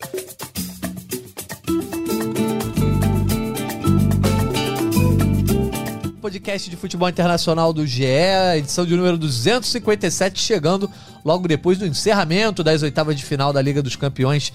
Podcast de futebol internacional do GE, edição de número 257, chegando logo depois do encerramento das oitavas de final da Liga dos Campeões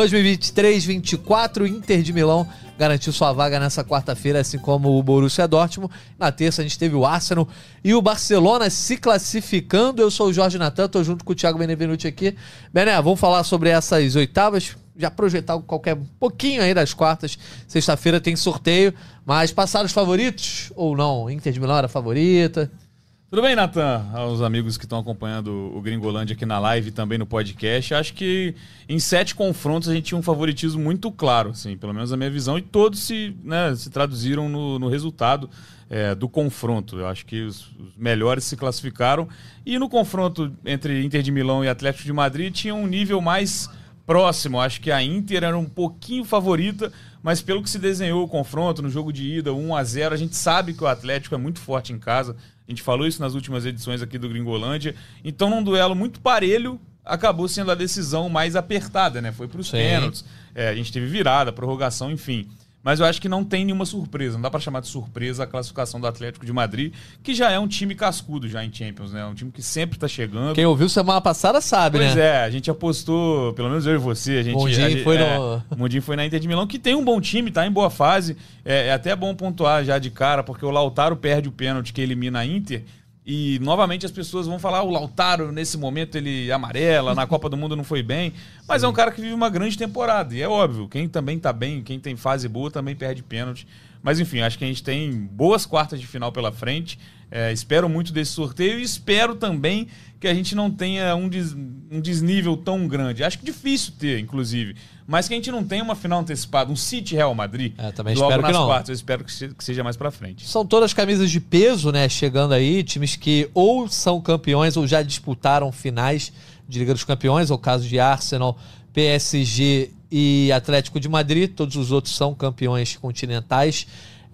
2023-24. Inter de Milão garantiu sua vaga nessa quarta-feira, assim como o Borussia Dortmund. Na terça a gente teve o Arsenal e o Barcelona se classificando. Eu sou o Jorge Natan, tô junto com o Thiago Benevenuti aqui. Bené, vamos falar sobre essas oitavas, já projetar qualquer pouquinho aí das quartas. Sexta-feira tem sorteio, mas passaram os favoritos ou não? Inter de Milão era a favorita? Tudo bem, Natan? Aos amigos que estão acompanhando o Gringolândia aqui na live e também no podcast, acho que em 7 confrontos a gente tinha um favoritismo muito claro, assim, pelo menos na minha visão, e todos se traduziram no resultado do confronto. Eu acho que os melhores se classificaram, e no confronto entre Inter de Milão e Atlético de Madrid tinha um nível mais próximo. Acho que a Inter era um pouquinho favorita, mas pelo que se desenhou o confronto no jogo de ida, 1-0, a gente sabe que o Atlético é muito forte em casa. A gente falou isso nas últimas edições aqui do Gringolândia. Então, num duelo muito parelho, acabou sendo a decisão mais apertada, né? Foi para os pênaltis. A gente teve virada, prorrogação, enfim. Mas eu acho que não tem nenhuma surpresa. Não dá para chamar de surpresa a classificação do Atlético de Madrid, que já é um time cascudo já em Champions, né? Um time que sempre tá chegando. Quem ouviu semana passada sabe, pois né? Pois é, a gente apostou, pelo menos eu e você, o Mundinho foi na Inter de Milão, que tem um bom time, tá em boa fase. É até bom pontuar já de cara, porque o Lautaro perde o pênalti que elimina a Inter. E, novamente, as pessoas vão falar, o Lautaro, nesse momento, ele amarela, na Copa do Mundo não foi bem. Mas é um cara que vive uma grande temporada. E é óbvio, quem também tá bem, quem tem fase boa, também perde pênalti. Mas, enfim, acho que a gente tem boas quartas de final pela frente. Espero muito desse sorteio e espero também que a gente não tenha um desnível tão grande. Acho que difícil ter, inclusive. Mas que a gente não tenha uma final antecipada, um City Real Madrid, também logo espero nas que não. quartas. Eu espero que seja mais pra frente. São todas camisas de peso, né? Chegando aí, times que ou são campeões ou já disputaram finais de Liga dos Campeões, é o caso de Arsenal, PSG e Atlético de Madrid. Todos os outros são campeões continentais.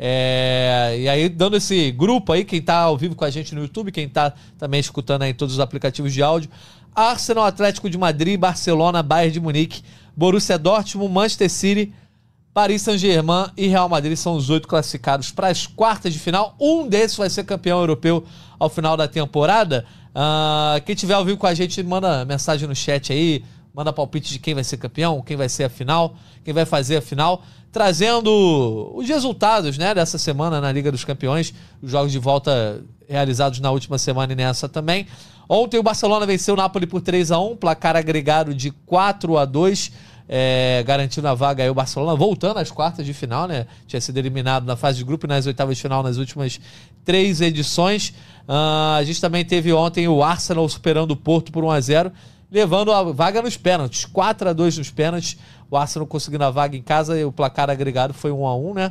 E aí, dando esse grupo aí, quem tá ao vivo com a gente no YouTube, quem tá também escutando aí em todos os aplicativos de áudio: Arsenal, Atlético de Madrid, Barcelona, Bayern de Munique, Borussia Dortmund, Manchester City, Paris Saint-Germain e Real Madrid são os 8 classificados para as quartas de final. Um desses vai ser campeão europeu ao final da temporada. Quem tiver ao vivo com a gente, manda mensagem no chat aí, manda palpite de quem vai ser campeão, quem vai ser a final, quem vai fazer a final, trazendo os resultados, né, dessa semana na Liga dos Campeões, os jogos de volta realizados na última semana e nessa também. Ontem o Barcelona venceu o Napoli por 3-1, placar agregado de 4-2, garantindo a vaga aí o Barcelona, voltando às quartas de final, né? Tinha sido eliminado na fase de grupo e nas oitavas de final nas últimas 3 edições. A gente também teve ontem o Arsenal superando o Porto por 1-0, levando a vaga nos pênaltis, 4-2 nos pênaltis. O Arsenal conseguindo a vaga em casa e o placar agregado foi 1-1, né?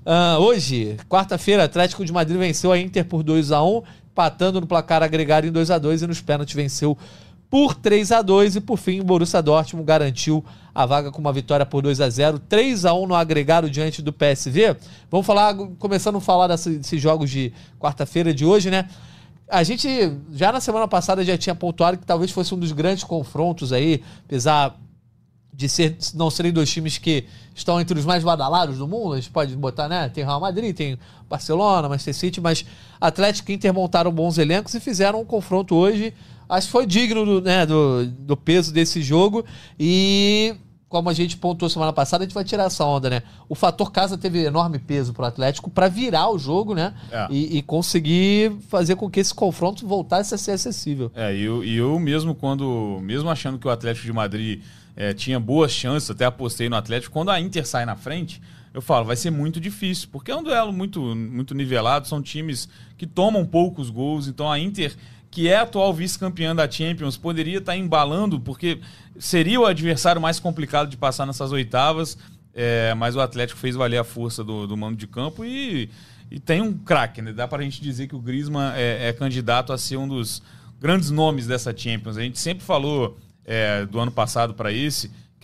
Hoje, quarta-feira, Atlético de Madrid venceu a Inter por 2-1, empatando no placar agregado em 2-2, e nos pênaltis venceu por 3-2, e por fim o Borussia Dortmund garantiu a vaga com uma vitória por 2-0, 3-1 no agregado diante do PSV. Vamos falar, começando a falar desses jogos de quarta-feira de hoje, né? A gente, já na semana passada, já tinha pontuado que talvez fosse um dos grandes confrontos aí, apesar de não serem 2 times que estão entre os mais badalados do mundo. A gente pode botar, né? Tem Real Madrid, tem Barcelona, Manchester City, mas Atlético e Inter montaram bons elencos e fizeram um confronto hoje. Acho que foi digno do peso desse jogo. E, como a gente pontuou semana passada, a gente vai tirar essa onda, né? O fator casa teve enorme peso pro Atlético para virar o jogo, né? E conseguir fazer com que esse confronto voltasse a ser acessível. E eu mesmo achando que o Atlético de Madrid tinha boas chances, até apostei no Atlético, quando a Inter sai na frente, eu falo, vai ser muito difícil, porque é um duelo muito, muito nivelado, são times que tomam poucos gols, então a Inter, que é a atual vice-campeã da Champions, poderia estar embalando, porque seria o adversário mais complicado de passar nessas oitavas, mas o Atlético fez valer a força do mando de campo e tem um craque, né? Dá pra gente dizer que o Griezmann é candidato a ser um dos grandes nomes dessa Champions. A gente sempre falou do ano passado para esse, que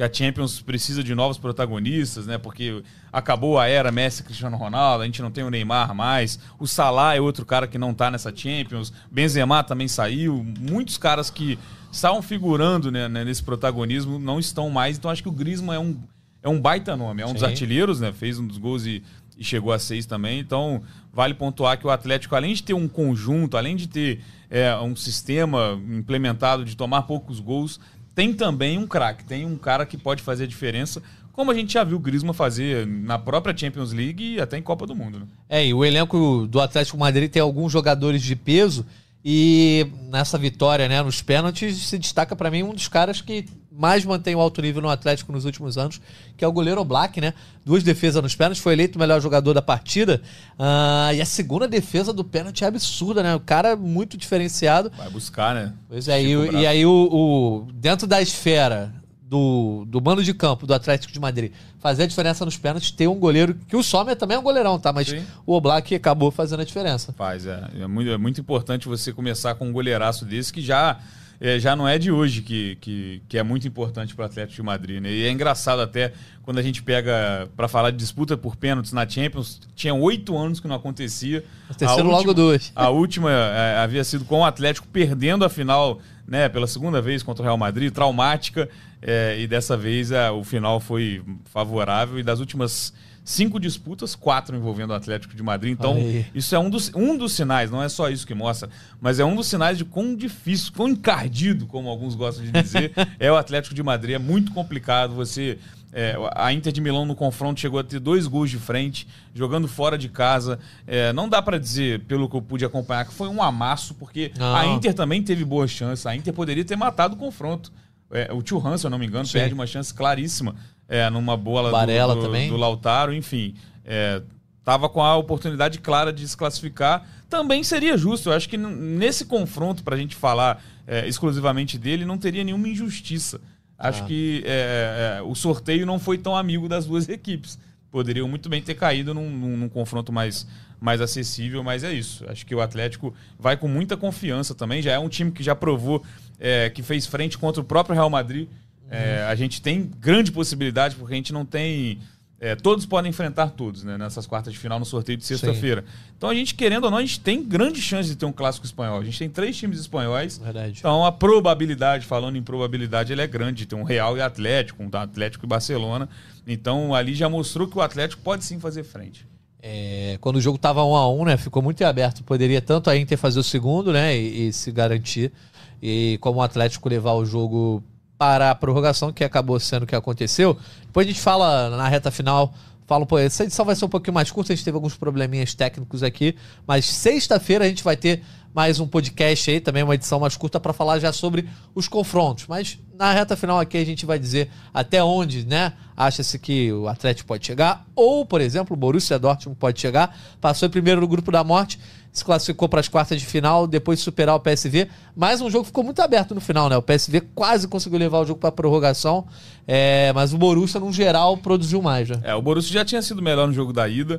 que a Champions precisa de novos protagonistas, né? Porque acabou a era Messi, Cristiano Ronaldo, a gente não tem o Neymar mais, o Salah é outro cara que não tá nessa Champions, Benzema também saiu, muitos caras que estavam figurando, né, nesse protagonismo não estão mais, então acho que o Griezmann é um baita nome, é um dos artilheiros, né? Fez um dos gols e chegou a 6 também, então vale pontuar que o Atlético, além de ter um conjunto, além de ter um sistema implementado de tomar poucos gols, tem também um craque, tem um cara que pode fazer a diferença, como a gente já viu o Griezmann fazer na própria Champions League e até em Copa do Mundo. Né? E o elenco do Atlético Madrid tem alguns jogadores de peso e nessa vitória, né, nos pênaltis, se destaca para mim um dos caras que mais mantém o alto nível no Atlético nos últimos anos, que é o goleiro Oblak, né? 2 defesas nos pênaltis, foi eleito o melhor jogador da partida. E a segunda defesa do pênalti é absurda, né? O cara é muito diferenciado. Vai buscar, né? Pois é, e aí dentro da esfera do mando de campo do Atlético de Madrid, fazer a diferença nos pênaltis, ter um goleiro, que o Sommer também é um goleirão, tá? Mas sim, o Oblak acabou fazendo a diferença. É muito importante você começar com um goleiraço desse que já não é de hoje, que é muito importante para o Atlético de Madrid, né? E é engraçado até quando a gente pega para falar de disputa por pênaltis na Champions, tinha 8 anos que não acontecia. Aconteceram logo 2. A última havia sido com o Atlético perdendo a final, né, pela segunda vez contra o Real Madrid, traumática, e dessa vez o final foi favorável, e das últimas 5 disputas, 4 envolvendo o Atlético de Madrid. Então, isso é um dos sinais, não é só isso que mostra, mas é um dos sinais de quão difícil, quão encardido, como alguns gostam de dizer, é o Atlético de Madrid. É muito complicado você... a Inter de Milão no confronto chegou a ter 2 gols de frente, jogando fora de casa. Não dá para dizer, pelo que eu pude acompanhar, que foi um amasso, porque a Inter também teve boas chances. A Inter poderia ter matado o confronto. O Thuram, se eu não me engano, perde uma chance claríssima numa bola do Lautaro, enfim. Estava com a oportunidade clara de se classificar. Também seria justo. Eu acho que nesse confronto, para a gente falar exclusivamente dele, não teria nenhuma injustiça. Acho que o sorteio não foi tão amigo das duas equipes. Poderiam muito bem ter caído num confronto mais acessível, mas é isso. Acho que o Atlético vai com muita confiança também. Já é um time que já provou que fez frente contra o próprio Real Madrid. A gente tem grande possibilidade, porque a gente não tem... todos podem enfrentar todos, né, nessas quartas de final no sorteio de sexta-feira. Então a gente, querendo ou não, a gente tem grande chance de ter um clássico espanhol. A gente tem 3 times espanhóis. Verdade. Então a probabilidade, falando em probabilidade, ela é grande de ter um Real e Atlético, um Atlético e Barcelona. Então ali já mostrou que o Atlético pode sim fazer frente. Quando o jogo estava 1-1, né, ficou muito aberto. Poderia tanto a Inter fazer o segundo, né, e se garantir, e como o Atlético levar o jogo para a prorrogação, que acabou sendo o que aconteceu. Depois a gente fala na reta final, essa edição vai ser um pouquinho mais curta, a gente teve alguns probleminhas técnicos aqui, mas sexta-feira a gente vai ter mais um podcast aí, também uma edição mais curta para falar já sobre os confrontos. Mas na reta final aqui a gente vai dizer até onde, né, acha-se que o Atlético pode chegar, ou, por exemplo, o Borussia Dortmund pode chegar. Passou em primeiro no grupo da morte, se classificou para as quartas de final, depois de superar o PSV. Mas um jogo ficou muito aberto no final, né? O PSV quase conseguiu levar o jogo para a prorrogação, mas o Borussia, no geral, produziu mais, né? O Borussia já tinha sido melhor no jogo da ida.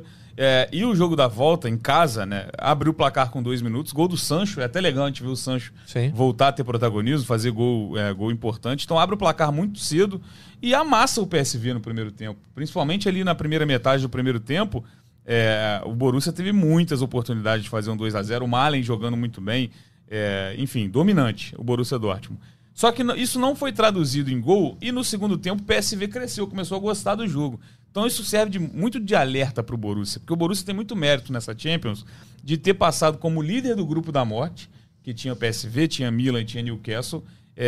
E o jogo da volta, em casa, né, abriu o placar com 2 minutos. Gol do Sancho, é até legal a gente ver o Sancho voltar a ter protagonismo, fazer gol importante. Então abre o placar muito cedo e amassa o PSV no primeiro tempo. Principalmente ali na primeira metade do primeiro tempo, o Borussia teve muitas oportunidades de fazer um 2-0. O Malen jogando muito bem, enfim, dominante o Borussia Dortmund. Só que isso não foi traduzido em gol e no segundo tempo o PSV cresceu, começou a gostar do jogo. Então isso serve muito de alerta para o Borussia, porque o Borussia tem muito mérito nessa Champions de ter passado como líder do grupo da morte, que tinha o PSV, tinha Milan e tinha Newcastle,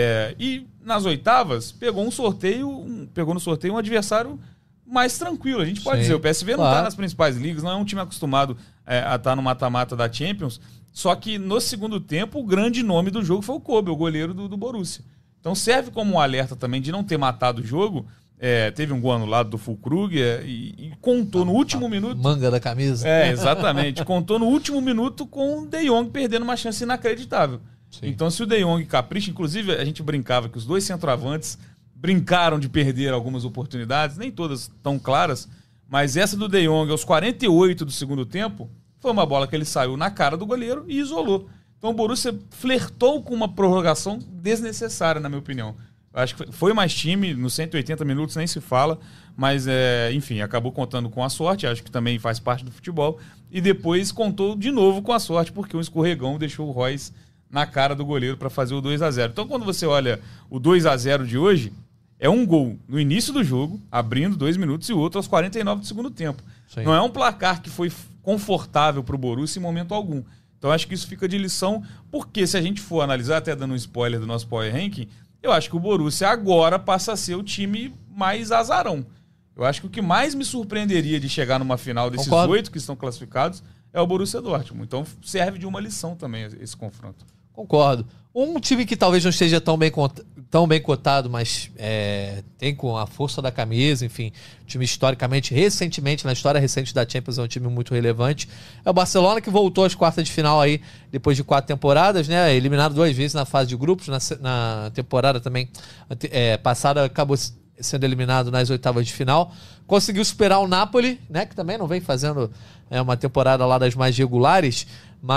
e nas oitavas pegou no sorteio um adversário mais tranquilo. A gente pode dizer, o PSV não está nas principais ligas, não é um time acostumado a estar no mata-mata da Champions, só que no segundo tempo o grande nome do jogo foi o Kobe, o goleiro do Borussia. Então serve como um alerta também de não ter matado o jogo. Teve um gol anulado do Füllkrug e contou no último minuto... Manga da camisa. Exatamente. Contou no último minuto com o De Jong perdendo uma chance inacreditável. Sim. Então se o De Jong capricha, inclusive a gente brincava que os 2 centroavantes brincaram de perder algumas oportunidades, nem todas tão claras, mas essa do De Jong aos 48 do segundo tempo foi uma bola que ele saiu na cara do goleiro e isolou. Então o Borussia flertou com uma prorrogação desnecessária, na minha opinião. Acho que foi mais time, nos 180 minutos nem se fala, mas, enfim, acabou contando com a sorte, acho que também faz parte do futebol, e depois contou de novo com a sorte, porque um escorregão deixou o Royce na cara do goleiro para fazer o 2-0. Então, quando você olha o 2-0 de hoje, é um gol no início do jogo, abrindo 2 minutos, e outro aos 49 do segundo tempo. Sim. Não é um placar que foi confortável para o Borussia em momento algum. Então, acho que isso fica de lição, porque se a gente for analisar, até dando um spoiler do nosso Power Ranking, eu acho que o Borussia agora passa a ser o time mais azarão. Eu acho que o que mais me surpreenderia de chegar numa final desses 8 que estão classificados é o Borussia Dortmund. Então serve de uma lição também esse confronto. Concordo. Um time que talvez não esteja tão bem cotado, mas tem com a força da camisa, enfim, time historicamente, recentemente, na história recente da Champions, é um time muito relevante. É o Barcelona, que voltou às quartas de final aí, depois de 4 temporadas, né? Eliminado 2 vezes na fase de grupos, na temporada também passada, acabou sendo eliminado nas oitavas de final. Conseguiu superar o Napoli, né? Que também não vem fazendo uma temporada lá das mais regulares,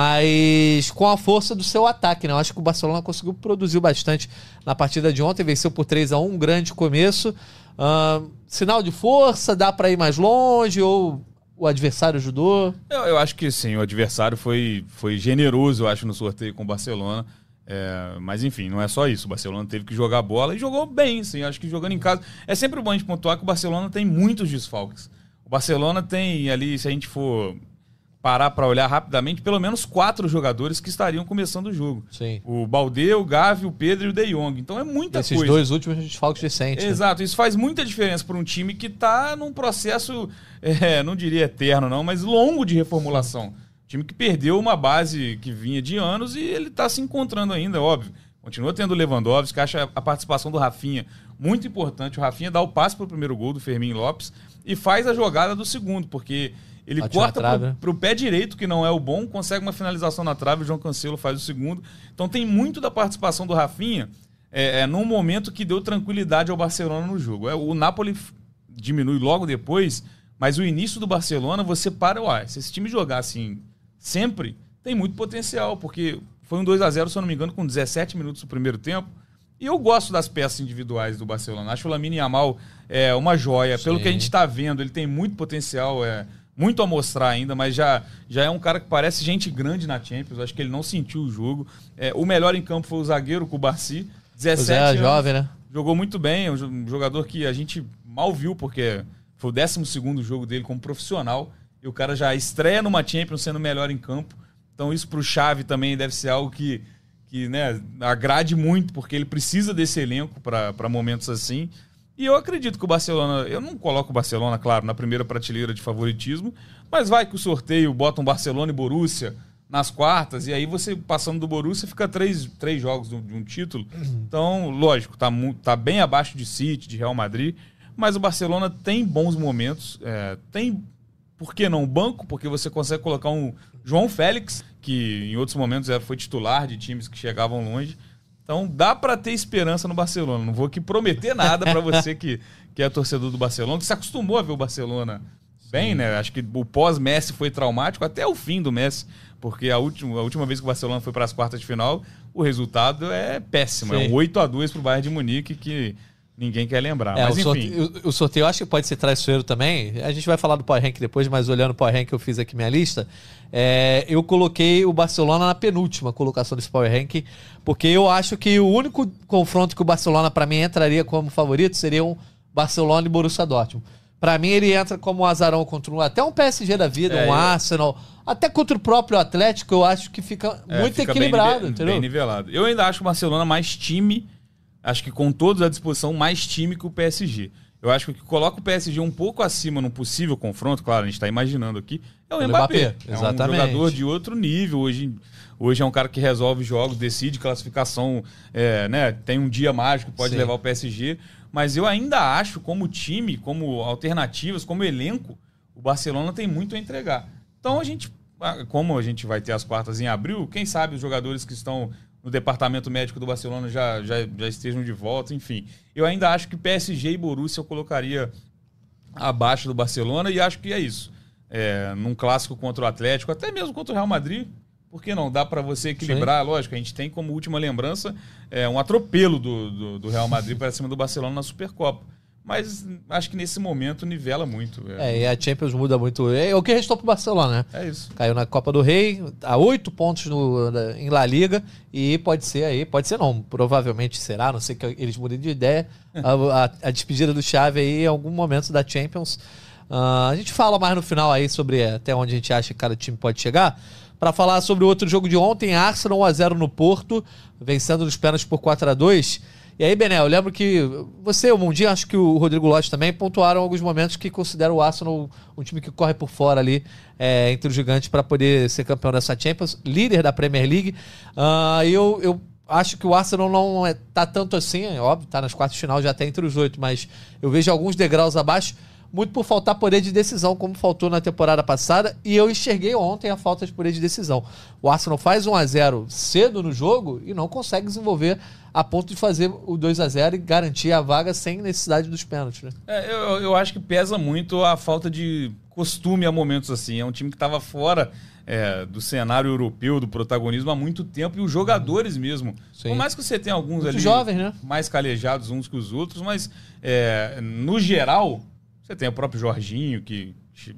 mas com a força do seu ataque, né? Eu acho que o Barcelona conseguiu produzir bastante na partida de ontem, venceu por 3-1, um grande começo. Sinal de força, dá para ir mais longe, ou o adversário ajudou? Eu acho que sim, o adversário foi generoso, eu acho, no sorteio com o Barcelona. Mas enfim, não é só isso. O Barcelona teve que jogar bola e jogou bem, sim. Acho que jogando em casa. É sempre bom a gente pontuar que o Barcelona tem muitos desfalques. O Barcelona tem ali, se a gente for parar para olhar rapidamente, pelo menos 4 jogadores que estariam começando o jogo. Sim. O Baldé, o Gavi, o Pedro e o De Jong. Então é muita coisa. Esses 2 últimos desfalques recentes. Exato. Né? Isso faz muita diferença para um time que está num processo, não diria eterno não, mas longo de reformulação. Time que perdeu uma base que vinha de anos e ele está se encontrando ainda, óbvio. Continua tendo o Lewandowski, que acha a participação do Rafinha muito importante. O Rafinha dá o passe para o primeiro gol do Fermín Lopes e faz a jogada do segundo, porque ele corta para o pé direito, que não é o bom, consegue uma finalização na trave, o João Cancelo faz o segundo. Então tem muito da participação do Rafinha num momento que deu tranquilidade ao Barcelona no jogo. O Napoli diminui logo depois, mas o início do Barcelona, você para, se esse time jogar assim sempre, tem muito potencial, porque foi um 2-0, se eu não me engano, com 17 minutos do primeiro tempo. E eu gosto das peças individuais do Barcelona. Acho o Lamine Yamal uma joia. Sim. Pelo que a gente está vendo, ele tem muito potencial, muito a mostrar ainda, mas já é um cara que parece gente grande na Champions. Acho que ele não sentiu o jogo. O melhor em campo foi o zagueiro Cubarsí, 17 anos. Jovem, né? Jogou muito bem, é um jogador que a gente mal viu, porque foi o 12º jogo dele como profissional. E o cara já estreia numa Champions sendo melhor em campo. Então isso pro Xavi também deve ser algo que agrade muito, porque ele precisa desse elenco para momentos assim. E eu acredito que o Barcelona... Eu não coloco o Barcelona, claro, na primeira prateleira de favoritismo, mas vai que o sorteio bota um Barcelona e Borussia nas quartas, e aí você, passando do Borussia, fica 3 jogos de um título. Então, lógico, tá bem abaixo de City, de Real Madrid, mas o Barcelona tem bons momentos, tem... Por que não o banco? Porque você consegue colocar um João Félix, que em outros momentos foi titular de times que chegavam longe. Então dá para ter esperança no Barcelona. Não vou aqui prometer nada para você que é torcedor do Barcelona, que se acostumou a ver o Barcelona bem, né? Acho que o pós-Messi foi traumático, até o fim do Messi, porque a última vez que o Barcelona foi para as quartas de final, o resultado é péssimo. Sim. É um 8-2 para o Bayern de Munique, que ninguém quer lembrar. Mas enfim. O sorteio eu acho que pode ser traiçoeiro também. A gente vai falar do Power Rank depois, mas olhando o Power Rank, eu fiz aqui minha lista. Eu coloquei o Barcelona na penúltima colocação desse Power Rank, porque eu acho que o único confronto que o Barcelona, para mim, entraria como favorito seria um Barcelona e Borussia Dortmund. Para mim, ele entra como um azarão contra até um PSG da vida, um Arsenal, até contra o próprio Atlético, eu acho que fica muito equilibrado. Entendeu? Bem nivelado. Eu ainda acho o Barcelona mais time. Acho que com todos à disposição, mais time que o PSG. Eu acho que o que coloca o PSG um pouco acima num possível confronto, claro, a gente está imaginando aqui, é o Mbappé. Exatamente. É um jogador de outro nível. Hoje é um cara que resolve jogos, decide classificação, tem um dia mágico, pode levar o PSG. Mas eu ainda acho, como time, como alternativas, como elenco, o Barcelona tem muito a entregar. Então, como a gente vai ter as quartas em abril, quem sabe os jogadores que estão no departamento médico do Barcelona já estejam de volta, enfim. Eu ainda acho que PSG e Borussia eu colocaria abaixo do Barcelona, e acho que é isso. Num clássico contra o Atlético, até mesmo contra o Real Madrid, Por que não? Dá para você equilibrar, lógico, a gente tem como última lembrança um atropelo do Real Madrid para cima do Barcelona na Supercopa. Mas acho que nesse momento nivela muito. E a Champions muda muito. É o que restou pro Barcelona, né? É isso. Caiu na Copa do Rei, a 8 pontos em La Liga, e pode ser não, provavelmente será, não sei que eles mudem de ideia, a despedida do Xavi aí em algum momento da Champions. A gente fala mais no final aí sobre até onde a gente acha que cada time pode chegar. Para falar sobre o outro jogo de ontem, Arsenal 1-0 no Porto, vencendo nos pênaltis por 4-2. E aí, Bené, eu lembro que você, o Mundinho, acho que o Rodrigo Lopes também pontuaram alguns momentos que consideram o Arsenal um time que corre por fora ali entre os gigantes para poder ser campeão dessa Champions, líder da Premier League. Eu acho que o Arsenal não tá tanto assim, é óbvio, tá nas quartas de final, já tá entre os 8, mas eu vejo alguns degraus abaixo, muito por faltar poder de decisão, como faltou na temporada passada, e eu enxerguei ontem a falta de poder de decisão. O Arsenal faz 1-0 cedo no jogo e não consegue desenvolver a ponto de fazer o 2-0 e garantir a vaga sem necessidade dos pênaltis, né? Eu acho que pesa muito a falta de costume a momentos assim. É um time que estava fora do cenário europeu, do protagonismo há muito tempo, e os jogadores mesmo. Sim. Por mais que você tenha alguns muito ali jovens, né? Mais calejados uns que os outros, mas no geral, você tem o próprio Jorginho, que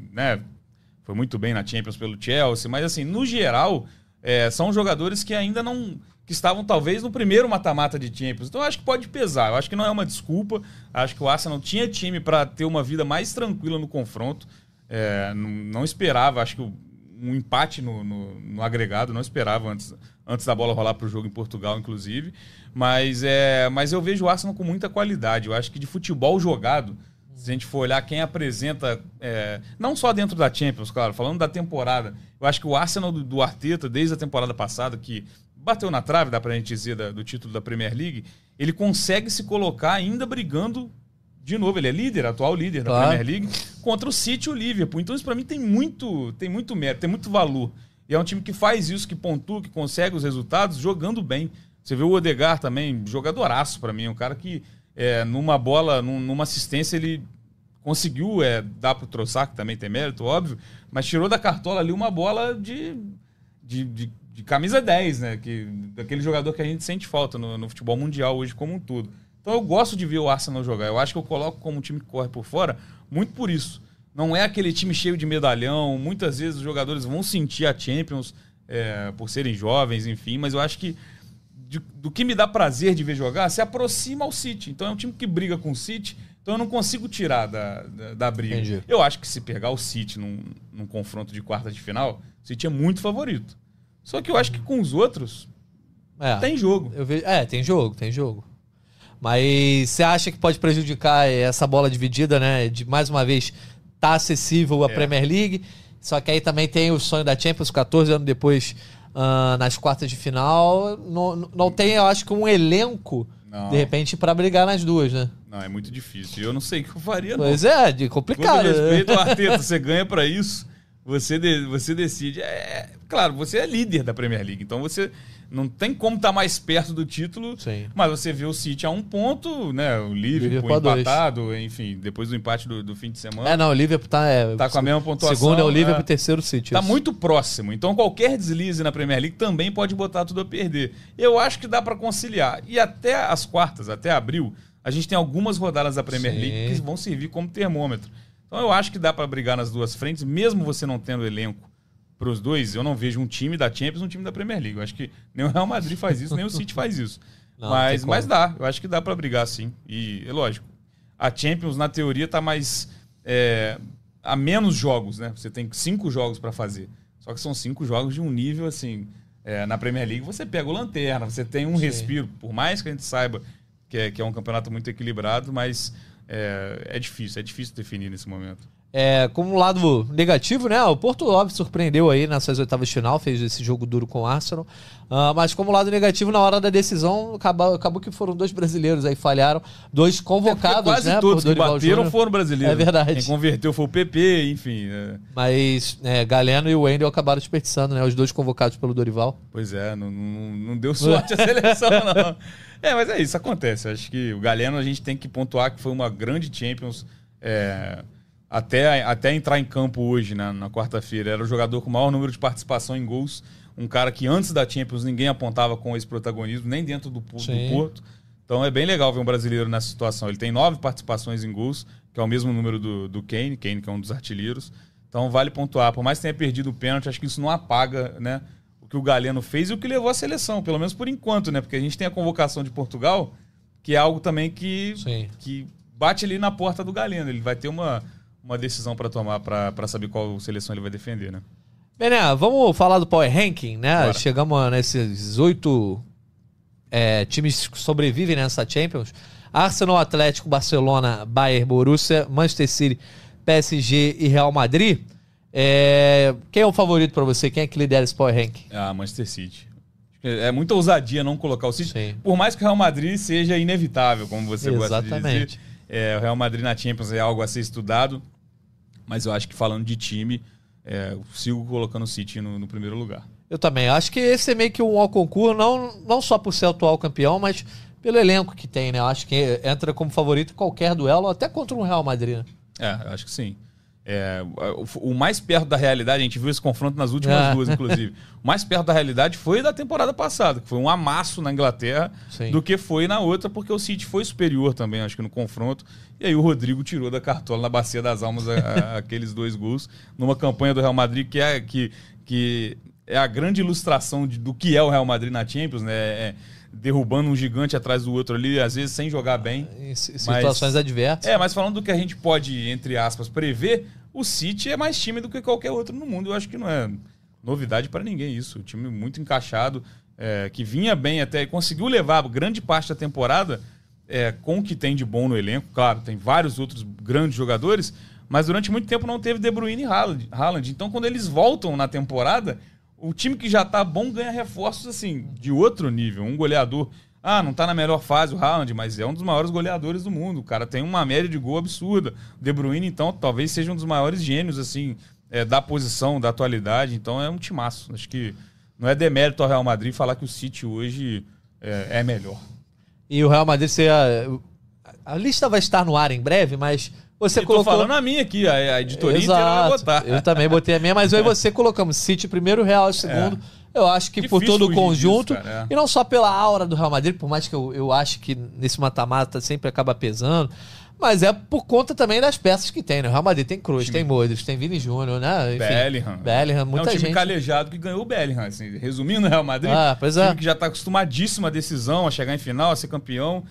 foi muito bem na Champions pelo Chelsea, mas assim, no geral, são jogadores que ainda não... que estavam talvez no primeiro mata-mata de Champions. Então eu acho que pode pesar. Eu acho que não é uma desculpa. Acho que o Arsenal tinha time para ter uma vida mais tranquila no confronto. Não esperava, acho que um empate no agregado, não esperava antes da bola rolar para o jogo em Portugal, inclusive. Mas eu vejo o Arsenal com muita qualidade. Eu acho que de futebol jogado, se a gente for olhar quem apresenta, não só dentro da Champions, claro, falando da temporada, eu acho que o Arsenal do Arteta, desde a temporada passada, que bateu na trave, dá pra gente dizer, do título da Premier League, ele consegue se colocar ainda brigando de novo. Ele é líder, atual líder da Premier League, contra o City e o Liverpool. Então isso pra mim tem muito mérito, tem muito valor. E é um time que faz isso, que pontua, que consegue os resultados jogando bem. Você vê o Odegaard também, jogadoraço pra mim, um cara que numa bola, numa assistência, ele conseguiu dar pro Trossard, que também tem mérito, óbvio, mas tirou da cartola ali uma bola de camisa 10, né? Daquele jogador que a gente sente falta no futebol mundial hoje como um todo. Então eu gosto de ver o Arsenal jogar. Eu acho que eu coloco como um time que corre por fora muito por isso. Não é aquele time cheio de medalhão. Muitas vezes os jogadores vão sentir a Champions por serem jovens, enfim. Mas eu acho que do que me dá prazer de ver jogar, se aproxima ao City. Então é um time que briga com o City. Então eu não consigo tirar da briga. Entendi. Eu acho que se pegar o City num confronto de quarta de final, o City é muito favorito. Só que eu acho que com os outros tem jogo. Tem jogo. Mas você acha que pode prejudicar essa bola dividida, né? De, mais uma vez, tá acessível a Premier League. Só que aí também tem o sonho da Champions, 14 anos depois, nas quartas de final. Não tem, eu acho que um elenco, de repente, para brigar nas duas, né? Não, é muito difícil. Eu não sei o que eu faria, não. Pois é, complicado. Com respeito ao Arteta, você ganha para isso. Você decide. Claro, você é líder da Premier League, então você não tem como estar mais perto do título. Sim. Mas você vê o City a 1 ponto, né? O Liverpool empatado, enfim, depois do empate do fim de semana. O Liverpool tá com a mesma pontuação. Segundo é o Liverpool, terceiro o City. Tá muito próximo. Então qualquer deslize na Premier League também pode botar tudo a perder. Eu acho que dá para conciliar. E até as quartas, até abril, a gente tem algumas rodadas da Premier League que vão servir como termômetro. Então eu acho que dá para brigar nas duas frentes, mesmo você não tendo elenco para os dois. Eu não vejo um time da Champions e um time da Premier League. Eu acho que nem o Real Madrid faz isso, nem o City faz isso. Mas dá, eu acho que dá para brigar sim. E é lógico, a Champions na teoria está mais a menos jogos, né? Você tem 5 jogos para fazer. Só que são 5 jogos de um nível assim. Na Premier League você pega o lanterna, você tem um respiro, por mais que a gente saiba que é um campeonato muito equilibrado, mas é difícil definir nesse momento. Como um lado negativo, né? O Porto, óbvio, surpreendeu aí nessas oitavas de final, fez esse jogo duro com o Arsenal. Mas como lado negativo, na hora da decisão, acabou que foram 2 brasileiros aí, falharam. 2 convocados, quase né? Todos por que bateram Júnior. Foram brasileiros. É verdade. Quem converteu foi o PP, enfim. Mas Galeno e o Wendel acabaram desperdiçando, né? Os 2 convocados pelo Dorival. Pois não deu sorte a seleção, não. Mas é isso, acontece. Acho que o Galeno a gente tem que pontuar que foi uma grande Champions. até entrar em campo hoje, né, na quarta-feira, era o jogador com o maior número de participação em gols. Um cara que antes da Champions ninguém apontava com esse protagonismo, nem dentro do Porto. Então é bem legal ver um brasileiro nessa situação. Ele tem 9 participações em gols, que é o mesmo número do Kane, que é um dos artilheiros. Então vale pontuar. Por mais que tenha perdido o pênalti, acho que isso não apaga, né, o que o Galeno fez e o que levou à seleção, pelo menos por enquanto, né? Porque a gente tem a convocação de Portugal, que é algo também que bate ali na porta do Galeno. Ele vai ter uma decisão para tomar para saber qual seleção ele vai defender, né? Bené, vamos falar do Power Ranking, né? Bora. Chegamos nesses 8 times que sobrevivem nessa Champions. Arsenal, Atlético, Barcelona, Bayern, Borussia, Manchester City, PSG e Real Madrid. Quem é o favorito para você? Quem é que lidera esse Power Ranking? Manchester City. É muita ousadia não colocar o City. Sim. Por mais que o Real Madrid seja inevitável, como você gosta de dizer. O Real Madrid na Champions é algo a ser estudado. Mas eu acho que falando de time, eu sigo colocando o City no primeiro lugar. Eu também. Eu acho que esse é meio que um ao concurso, não só por ser o atual campeão, mas pelo elenco que tem, né? Eu acho que entra como favorito em qualquer duelo, até contra um Real Madrid, né? Eu acho que sim. O mais perto da realidade, a gente viu esse confronto nas últimas duas, inclusive. O mais perto da realidade foi da temporada passada, que foi um amasso na Inglaterra, do que foi na outra, porque o City foi superior também, acho que no confronto. E aí o Rodrigo tirou da cartola na bacia das almas aqueles 2 gols, numa campanha do Real Madrid que é a grande ilustração do que é o Real Madrid na Champions, né? Derrubando um gigante atrás do outro ali, às vezes sem jogar bem. Em situações adversas. Mas falando do que a gente pode, entre aspas, prever, o City é mais time do que qualquer outro no mundo. Eu acho que não é novidade para ninguém isso. O time muito encaixado, que vinha bem até, conseguiu levar grande parte da temporada com o que tem de bom no elenco. Claro, tem vários outros grandes jogadores, mas durante muito tempo não teve De Bruyne e Haaland. Então, quando eles voltam na temporada, o time que já tá bom ganha reforços assim de outro nível. Um goleador, não tá na melhor fase o Haaland, mas é um dos maiores goleadores do mundo. O cara tem uma média de gol absurda. O De Bruyne, então, talvez seja um dos maiores gênios assim da posição, da atualidade. Então é um timaço. Acho que não é demérito ao Real Madrid falar que o City hoje é melhor. E o Real Madrid, a lista vai estar no ar em breve, mas você colocou... Tô falando a minha aqui, a editoria inteira vai botar. Eu também botei a minha, mas eu e você colocamos City primeiro, Real segundo. Eu acho que por todo o conjunto, disso, e não só pela aura do Real Madrid, por mais que eu acho que nesse mata-mata sempre acaba pesando, mas é por conta também das peças que tem, né? O Real Madrid tem Kroos, tem Modric, tem Vini Júnior, né? Enfim, Bellingham, muita gente. É um time calejado que ganhou o Bellingham, assim. Resumindo, o Real Madrid, pois time que já está acostumadíssimo à decisão, a chegar em final, a ser campeão.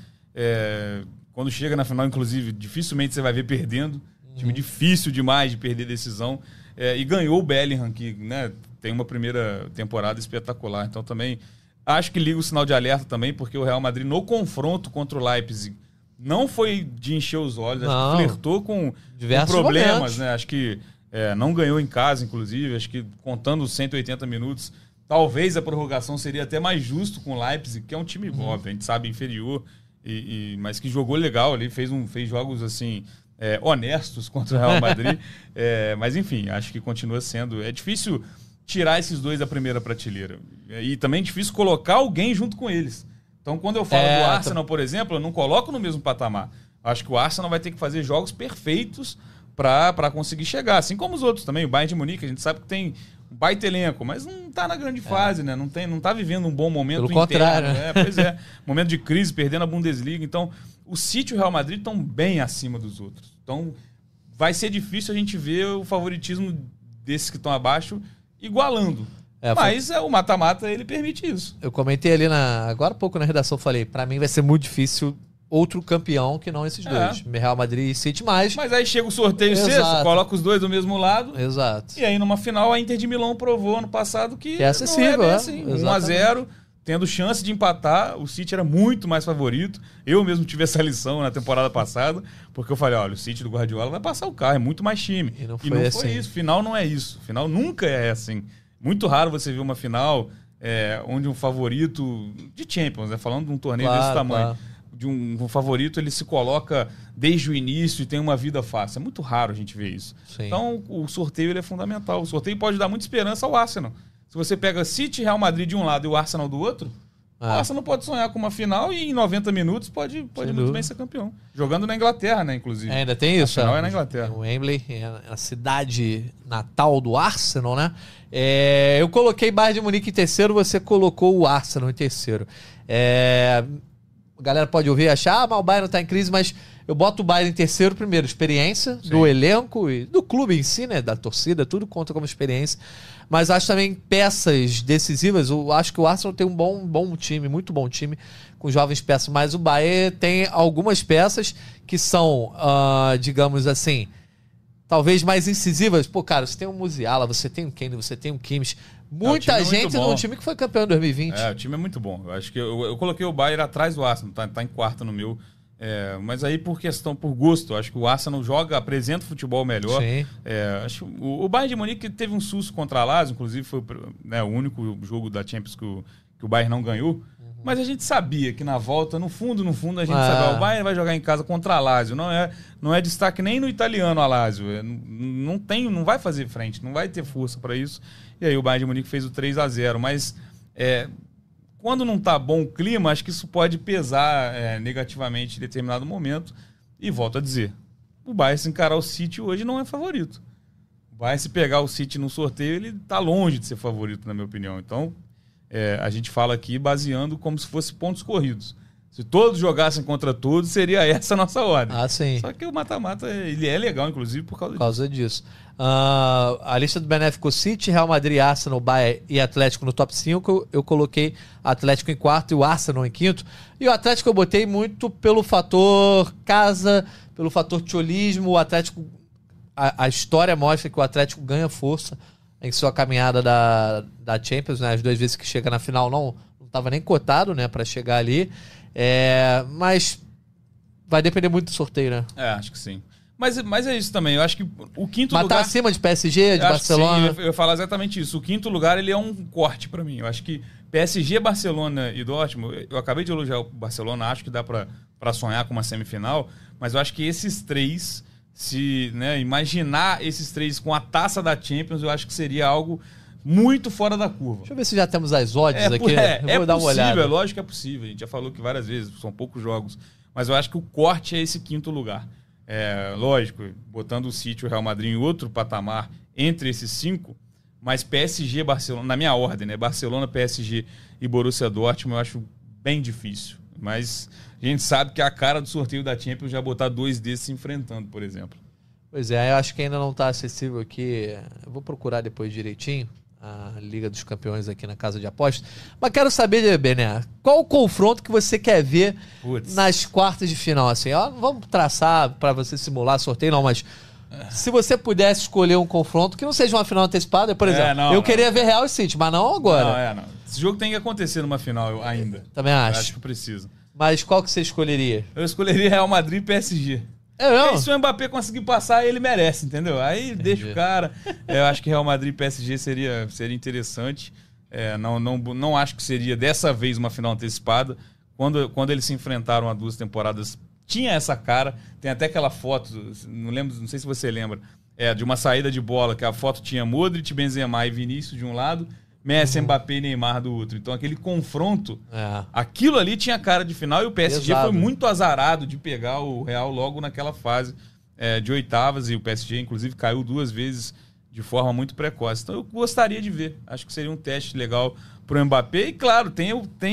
Quando chega na final, inclusive, dificilmente você vai ver perdendo. Time difícil demais de perder decisão. E ganhou o Bellingham, que, né, tem uma primeira temporada espetacular. Então também acho que liga o sinal de alerta também, porque o Real Madrid no confronto contra o Leipzig não foi de encher os olhos, acho que flertou com problemas, momentos, né? Acho que não ganhou em casa, inclusive. Acho que contando os 180 minutos, talvez a prorrogação seria até mais justo com o Leipzig, que é um time, óbvio, a gente sabe, inferior, mas que jogou legal ali, fez jogos assim honestos contra o Real Madrid. Mas enfim, acho que continua sendo... É difícil tirar esses dois da primeira prateleira. E também é difícil colocar alguém junto com eles. Então, quando eu falo do Arsenal, por exemplo, eu não coloco no mesmo patamar. Acho que o Arsenal vai ter que fazer jogos perfeitos para conseguir chegar. Assim como os outros também. O Bayern de Munique, a gente sabe que tem um baita elenco, mas não tá na grande fase, né? Não tá vivendo um bom momento interno. Pelo contrário, né? Pois é. Momento de crise, perdendo a Bundesliga. Então, o City e o Real Madrid estão bem acima dos outros. Então, vai ser difícil a gente ver o favoritismo desses que estão abaixo igualando. Mas o mata-mata, ele permite isso. Eu comentei ali agora há pouco na redação, falei, pra mim vai ser muito difícil outro campeão que não esses dois. Real Madrid e City, mas aí chega o sorteio sexto, coloca os dois do mesmo lado. Exato. E aí numa final a Inter de Milão provou ano passado que é acessível, não é bem assim. 1-0, tendo chance de empatar, o City era muito mais favorito. Eu mesmo tive essa lição na temporada passada, porque eu falei, olha, o City do Guardiola vai passar o carro, é muito mais time. E não foi isso. Final não é isso. Final nunca é assim. Muito raro você ver uma final onde um favorito de Champions, né? Falando de um torneio desse tamanho, de um favorito, ele se coloca desde o início e tem uma vida fácil. É muito raro a gente ver isso. Sim. Então, o sorteio ele é fundamental. O sorteio pode dar muita esperança ao Arsenal. Se você pega City e Real Madrid de um lado e o Arsenal do outro, O Arsenal pode sonhar com uma final e em 90 minutos pode muito bem ser campeão. Jogando na Inglaterra, né, inclusive. Ainda tem isso. A final é na Inglaterra. O Wembley é a cidade natal do Arsenal, né? Eu coloquei Bayern de Munique em terceiro, você colocou o Arsenal em terceiro. A galera pode ouvir e achar, mas o Bayern não tá em crise, mas eu boto o Bayern em terceiro primeiro. Experiência do elenco e do clube em si, né? Da torcida, tudo conta como experiência. Mas acho também peças decisivas. Eu acho que o Arsenal tem um bom time, muito bom time, com jovens peças. Mas o Bayern tem algumas peças que são, digamos assim, talvez mais incisivas. Pô, cara, você tem um Musiala, você tem um Kane, você tem um Kimmich. Muita gente num time que foi campeão em 2020. O time é muito bom. Eu acho que eu coloquei o Bayern atrás do Arsenal, tá em quarto no meu. Mas aí por gosto, acho que o Arsenal apresenta futebol melhor. Acho o Bayern de Munique teve um susto contra a Lazio, inclusive foi o único jogo da Champions que o Bayern não ganhou. Mas a gente sabia que na volta, no fundo, a gente sabia, o Bayern vai jogar em casa contra a Lazio. Não é destaque nem no italiano a Lazio. Não vai fazer frente, não vai ter força para isso. E aí o Bayern de Munique fez o 3-0. Mas quando não tá bom o clima, acho que isso pode pesar negativamente em determinado momento. E volto a dizer, o Bayern, se encarar o City hoje, não é favorito. O Bayern, se pegar o City no sorteio, ele tá longe de ser favorito, na minha opinião. Então, a gente fala aqui baseando como se fosse pontos corridos. Se todos jogassem contra todos, seria essa a nossa ordem. Sim. Só que o mata-mata, ele é legal, inclusive, por causa disso. A lista do Benéfico City, Real Madrid, Arsenal, Bayern e Atlético no top 5. Eu coloquei Atlético em quarto e o Arsenal em quinto. E o Atlético eu botei muito pelo fator casa, pelo fator tcholismo. O Atlético, a história mostra que o Atlético ganha força em sua caminhada da Champions, né? As 2 vezes que chega na final não estava nem cotado, né, para chegar ali. Mas vai depender muito do sorteio, né? Acho que sim. Mas é isso também. Eu acho que o quinto lugar... Mas tá acima de PSG, de Barcelona? Sim, eu ia falar exatamente isso. O quinto lugar, ele é um corte pra mim. Eu acho que PSG, Barcelona e Dortmund... Eu acabei de elogiar o Barcelona, acho que dá pra sonhar com uma semifinal, mas eu acho que esses três, imaginar esses três com a taça da Champions, eu acho que seria algo muito fora da curva. Deixa eu ver se já temos as odds aqui. Vou dar uma olhada. É lógico que é possível. A gente já falou que várias vezes, são poucos jogos. Mas eu acho que o corte é esse quinto lugar. Lógico, botando o City e o Real Madrid em outro patamar entre esses 5, mas PSG, Barcelona, na minha ordem, né? Barcelona, PSG e Borussia Dortmund, eu acho bem difícil. Mas a gente sabe que a cara do sorteio da Champions já botar 2 desses se enfrentando, por exemplo. Pois eu acho que ainda não está acessível aqui. Eu vou procurar depois direitinho a Liga dos Campeões aqui na Casa de Apostas. Mas quero saber, Bené, qual o confronto que você quer ver nas quartas de final? Assim, vamos traçar para você simular sorteio, não, mas se você pudesse escolher um confronto que não seja uma final antecipada, por exemplo, eu queria ver Real e City, mas não agora. Não. Esse jogo tem que acontecer numa final ainda. Também acho. Eu acho que precisa. Mas qual que você escolheria? Eu escolheria Real Madrid e PSG. Se o Mbappé conseguir passar, ele merece, entendeu? Aí deixa o cara. Eu acho que Real Madrid e PSG seria interessante. Não acho que seria dessa vez uma final antecipada. Quando eles se enfrentaram há 2 temporadas, tinha essa cara. Tem até aquela foto, não sei se você lembra, de uma saída de bola, que a foto tinha Modric, Benzema e Vinícius de um lado, Messi, Mbappé e Neymar do outro. Então aquele confronto, aquilo ali tinha cara de final, e o PSG foi muito azarado de pegar o Real logo naquela fase de oitavas, e o PSG inclusive caiu 2 vezes de forma muito precoce. Então eu gostaria de ver, acho que seria um teste legal pro Mbappé, e claro, tem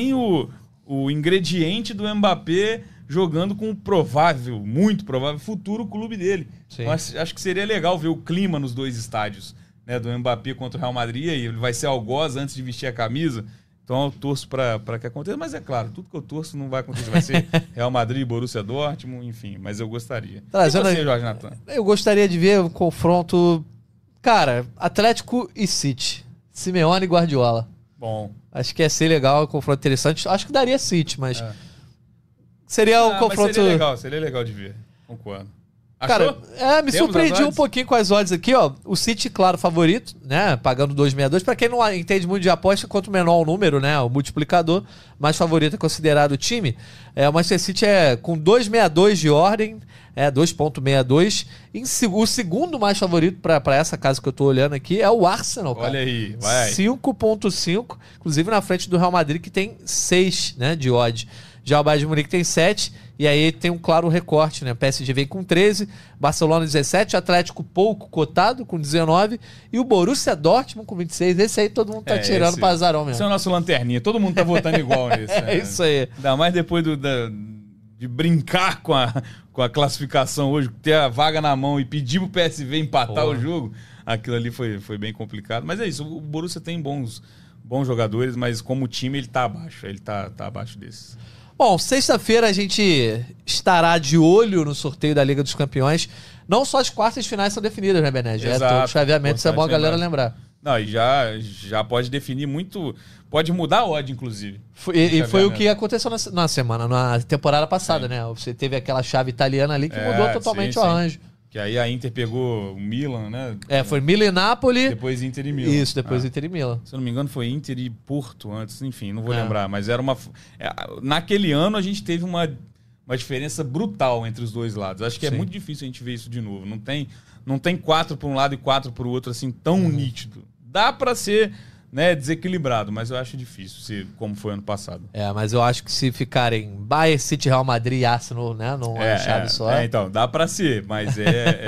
o ingrediente do Mbappé jogando com o muito provável futuro clube dele. Então, acho que seria legal ver o clima nos 2 estádios, né, do Mbappé contra o Real Madrid, e ele vai ser algoz antes de vestir a camisa. Então eu torço para que aconteça, mas é claro, tudo que eu torço não vai acontecer, vai ser Real Madrid, Borussia Dortmund, enfim, mas eu gostaria. E você, Jorge Natan? Eu gostaria de ver um confronto, cara, Atlético e City, Simeone e Guardiola. Bom. Acho que ia ser legal, um confronto interessante. Acho que daria City, mas seria um confronto... Seria legal de ver, concordo. Cara, me surpreendi um pouquinho com as odds aqui, ó. O City, claro, favorito, né? Pagando 2,62. Pra quem não entende muito de aposta, quanto menor o número, né? O multiplicador, mais favorito é considerado o time. O Manchester City com 2,62 de ordem, 2,62. O segundo mais favorito pra essa casa que eu tô olhando aqui é o Arsenal, cara. Olha aí, vai. 5,5. Inclusive na frente do Real Madrid, que tem 6, né, de odds. Já o Bayern de Munique tem 7, e aí tem um claro recorte, né? O PSG vem com 13, Barcelona 17, Atlético pouco cotado com 19, e o Borussia Dortmund com 26. Esse aí todo mundo tá tirando pra azarão mesmo. Esse é o nosso lanterninha, todo mundo tá votando igual nesse. É isso aí. Ainda mais depois de brincar com a classificação hoje, ter a vaga na mão e pedir pro PSV empatar o jogo, aquilo ali foi bem complicado. Mas é isso, o Borussia tem bons jogadores, mas como time ele tá abaixo, ele tá abaixo desses. Bom, sexta-feira a gente estará de olho no sorteio da Liga dos Campeões. Não só as quartas de finais são definidas, né, Bené? Todo o chaveamento, isso é bom a galera lembrar. Não, e já pode definir muito, pode mudar a odd, inclusive. Foi o que aconteceu na temporada passada, né? Você teve aquela chave italiana ali que mudou totalmente o arranjo. Que aí a Inter pegou o Milan, né? Foi Milan e Napoli. Depois Inter e Milan. Isso, depois Inter e Milan. Se eu não me engano, foi Inter e Porto antes, enfim, não vou lembrar. Mas era naquele ano a gente teve uma diferença brutal entre os dois lados. Acho que é muito difícil a gente ver isso de novo. Não tem 4 para um lado e 4 para o outro assim tão nítido. Dá para ser, né, desequilibrado, mas eu acho difícil como foi ano passado. Mas eu acho que se ficarem Bayern, City, Real Madrid e Arsenal, né, não é chave só. Então, dá pra ser, mas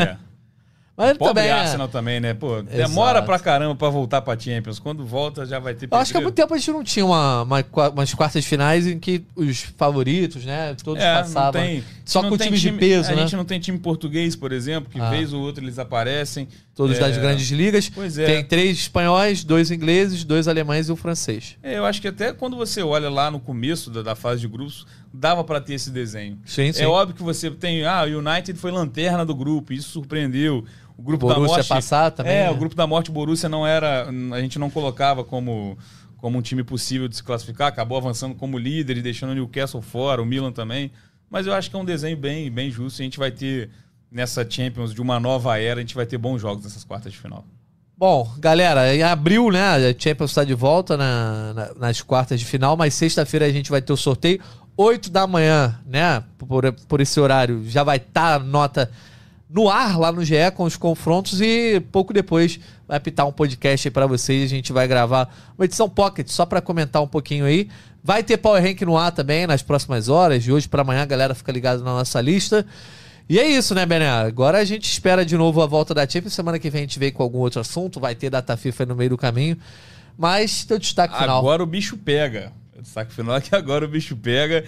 Mas pobre também Arsenal também, né? Pô, demora pra caramba pra voltar pra Champions. Quando volta, já vai ter pedreiro. Eu acho que há muito tempo a gente não tinha umas quartas finais em que os favoritos, né? Todos passavam. Só com times de peso, né? A gente não tem time português, por exemplo, que vez ou outra eles aparecem. Todos das grandes ligas. Pois é. Tem 3 espanhóis, 2 ingleses, 2 alemães e o francês. Eu acho que até quando você olha lá no começo da fase de grupos, dava pra ter esse desenho. Sim. É óbvio que você tem... o United foi lanterna do grupo, isso surpreendeu. O grupo Borussia da morte passar também. Né? O grupo da morte, o Borussia não era... A gente não colocava como um time possível de se classificar. Acabou avançando como líder e deixando o Newcastle fora, o Milan também. Mas eu acho que é um desenho bem, bem justo. A gente vai ter, nessa Champions de uma nova era, a gente vai ter bons jogos nessas quartas de final. Bom, galera, em abril, né? A Champions está de volta nas quartas de final, mas sexta-feira a gente vai ter o sorteio. 8 da manhã, né? Por esse horário, já vai estar a nota no ar lá no GE com os confrontos e pouco depois vai apitar um podcast aí pra vocês. A gente vai gravar uma edição pocket só pra comentar um pouquinho aí. Vai ter Power Rank no ar também nas próximas horas. De hoje pra amanhã a galera fica ligada na nossa lista. E é isso, né, Bené? Agora a gente espera de novo a volta da Champions. Semana que vem a gente vem com algum outro assunto. Vai ter data FIFA no meio do caminho. Mas teu destaque final. Agora o bicho pega. O destaque final é que agora o bicho pega.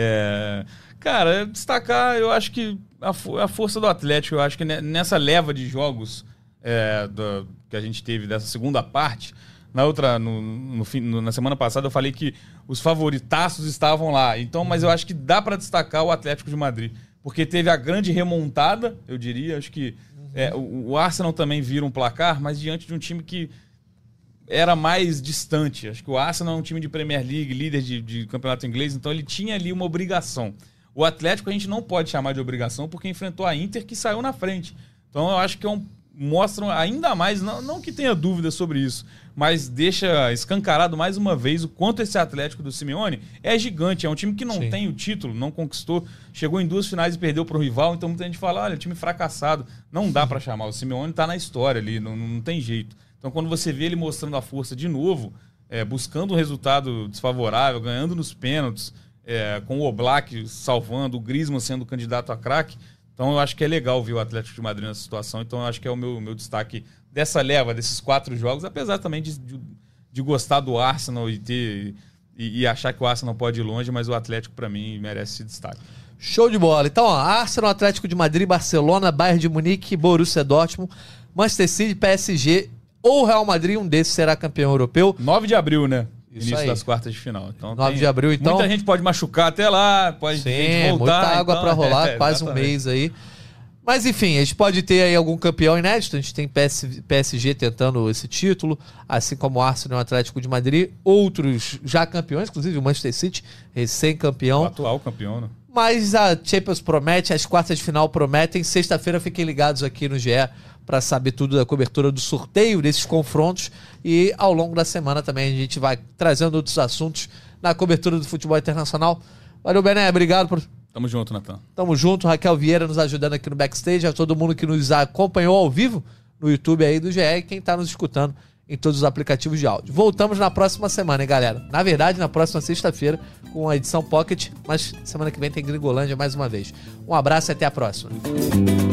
Cara, destacar, eu acho que a força do Atlético, eu acho que nessa leva de jogos que a gente teve dessa segunda parte, na semana passada eu falei que os favoritaços estavam lá. Então, mas eu acho que dá para destacar o Atlético de Madrid, porque teve a grande remontada, eu diria. Acho que o Arsenal também vira um placar, mas diante de um time que era mais distante. Acho que o Arsenal é um time de Premier League, líder de campeonato inglês, então ele tinha ali uma obrigação. O Atlético a gente não pode chamar de obrigação porque enfrentou a Inter, que saiu na frente. Então eu acho que mostram ainda mais, não que tenha dúvida sobre isso, mas deixa escancarado mais uma vez o quanto esse Atlético do Simeone é gigante. É um time que não tem o título, não conquistou, chegou em 2 finais e perdeu para o rival. Então muita gente fala, olha, time fracassado. Não dá para chamar, o Simeone tá na história ali, não tem jeito. Então quando você vê ele mostrando a força de novo, buscando um resultado desfavorável, ganhando nos pênaltis, com o Oblak salvando, o Griezmann sendo candidato a craque. Então eu acho que é legal ver o Atlético de Madrid nessa situação. Então eu acho que é o meu destaque dessa leva, desses 4 jogos, apesar também de gostar do Arsenal e achar que o Arsenal pode ir longe, mas o Atlético para mim merece esse destaque. Show de bola. Então, Arsenal, Atlético de Madrid, Barcelona, Bayern de Munique, Borussia Dortmund, Manchester City, PSG ou Real Madrid, um desses será campeão europeu. 9 de abril, né? Isso Início aí. das quartas de final. Então, 9 de abril, então. Muita gente pode machucar até lá, pode gente voltar. Muita água então, pra rolar, quase um mês aí. Mas enfim, a gente pode ter aí algum campeão inédito. A gente tem PSG tentando esse título, assim como o Arsenal e o Atlético de Madrid. Outros já campeões, inclusive o Manchester City, recém-campeão. O atual campeão, né? Mas a Champions promete, as quartas de final prometem. Sexta-feira fiquem ligados aqui no GE para saber tudo da cobertura do sorteio desses confrontos. E ao longo da semana também a gente vai trazendo outros assuntos na cobertura do futebol internacional. Valeu, Bené. Obrigado por... Tamo junto, Natan. Tamo junto. Raquel Vieira nos ajudando aqui no backstage. A todo mundo que nos acompanhou ao vivo no YouTube aí do GE e quem tá nos escutando em todos os aplicativos de áudio. Voltamos na próxima semana, hein, galera? Na verdade, na próxima sexta-feira com a edição Pocket, mas semana que vem tem Gringolândia mais uma vez. Um abraço e até a próxima.